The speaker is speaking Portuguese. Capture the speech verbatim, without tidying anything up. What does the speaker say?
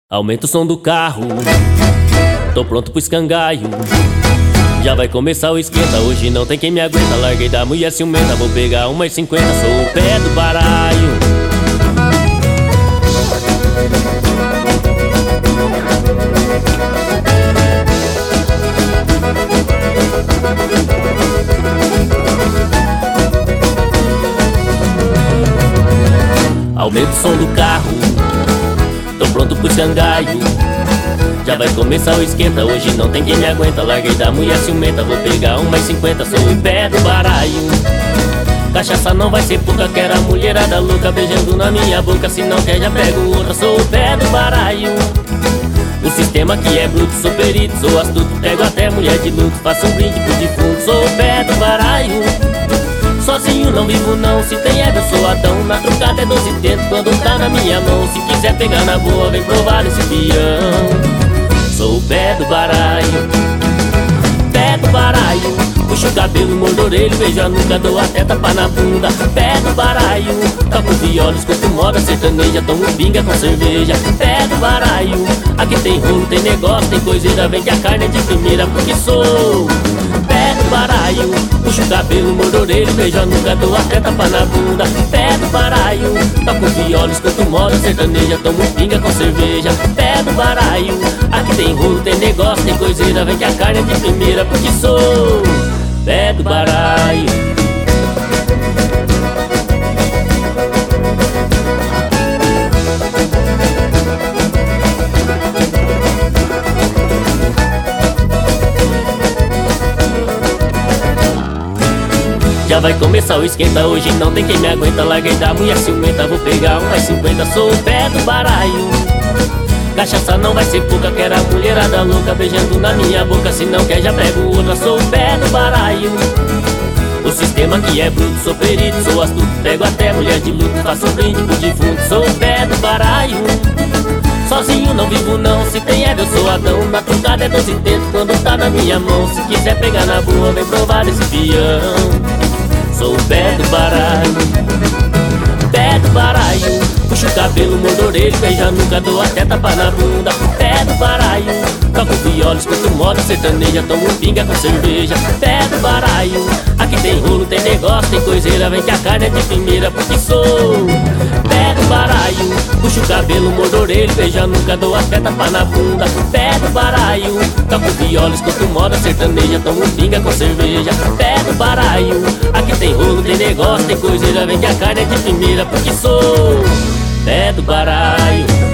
Aumenta o som do carro, tô pronto pro escangalho. Já vai começar o esquenta, hoje não tem quem me aguenta. Larguei da mulher ciumenta, vou pegar uma e cinquenta. Sou o pé do baralho. Aumenta o som do carro, tô pronto pro escangalho. Já vai começar o esquenta, hoje não tem quem me aguenta. Larguei da mulher ciumenta, vou pegar uma e cinquenta. Sou o pé do baralho. Cachaça não vai ser pouca, quero a mulherada louca beijando na minha boca. Se não quer já pego outra, sou o pé do baralho. O sistema aqui é bruto, sou perito, sou astuto. Pego até mulher de luto, faço um brinde pro defunto. Sou o pé do baralho. Sozinho não vivo não, se tem ego eu sou Adão. Na trocada é doze tentos quando tá na minha mão. Se quiser pegar na boa, vem provar esse peão. Sou o pé do baralho, pé do baralho. Puxo o cabelo, mordo a orelha, beijo a nuca, dou até tapa na bunda. Pé do baralho, toco viola, escuto moda sertaneja, tomo pinga com cerveja. Pé do baralho, aqui tem rolo, tem negócio, tem coiseira. Vem que a carne é de primeira, porque sou pé do baralho. Puxo o cabelo, mordo a orelha, beijo a nuca, dou até tapa na bunda. Pé do baralho, toco viola, escuto moda sertaneja, tomo pinga com cerveja. Pé do baralho, aqui tem rolo, tem negócio, tem coiseira. Vem que a carne é de primeira, porque sou pé do baralho. Já vai começar o esquenta, hoje não tem quem me aguenta. Larguei da mulher ciumenta, vou pegar uma e cinquenta. Sou o pé do baralho. Cachaça não vai ser pouca, quero a mulherada louca beijando na minha boca. Se não quer já pego outra, sou o pé do baralho. O sistema aqui é bruto, sou perito, sou astuto. Pego até mulher de luto, faço um brinde pro defunto. Sou o pé do baralho. Sozinho não vivo não, se tem ego eu sou Adão. Na trocada é doze tentos quando tá na minha mão. Se quiser pegar na boa, vem provar desse peão. Sou o pé do baralho, pé do baralho. Puxo o cabelo, mordo a orelha, beijo a nuca, dou até tapa na bunda. Pé do baralho, toco viola, escuto moda sertaneja, tomo pinga com cerveja. Pé do baralho, aqui tem rolo, tem negócio, tem coiseira. Vem que a carne é de primeira, porque sou pé do baralho. Puxo o cabelo, mordo a orelha, beijo a nuca, dou até tapa na bunda. Pé do baralho, toco viola, escuto moda sertaneja, tomo pinga com cerveja. Pé do baralho, aqui tem rolo, tem negócio, tem coiseira. Vem que a carne é de primeira, porque sou pé do baralho.